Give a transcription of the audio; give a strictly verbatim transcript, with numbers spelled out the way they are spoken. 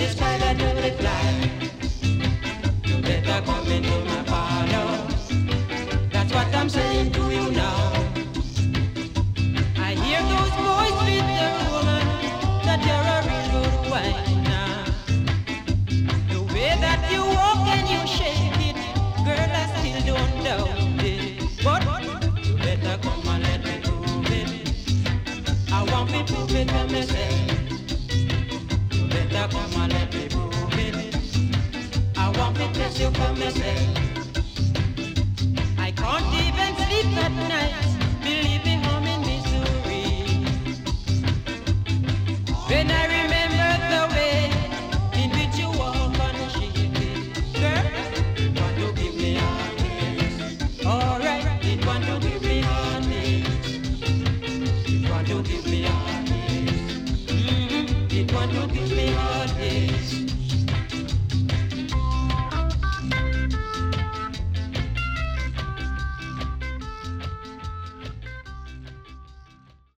the sky that you reply. You better come into my parlor. That's what I'm saying to you now. I hear those boys with the woman that you're a real good whiner. The way that you walk and you shake it, girl, I still don't doubt it. But you better come and let me prove it. I want me to prove it for myself. You better come and let me prove it. I want me to test you for myself.